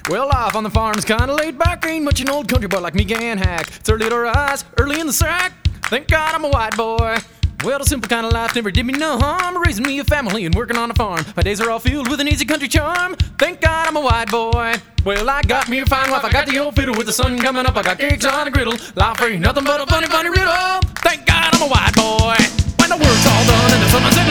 Well, life on the farm's kinda laid back. Ain't much an old country boy like me can hack. It's early to rise, early in the sack. Thank God I'm a white boy. Well, the simple kind of life never did me no harm. Raising me a family and working on a farm. My days are all filled with an easy country charm. Thank God I'm a white boy. Well, I got me a fine wife. I got the old fiddle with the sun coming up. I got cakes on a griddle. Life ain't nothing but a funny, funny riddle. Thank God I'm a white boy. When the work's all done and the sun is in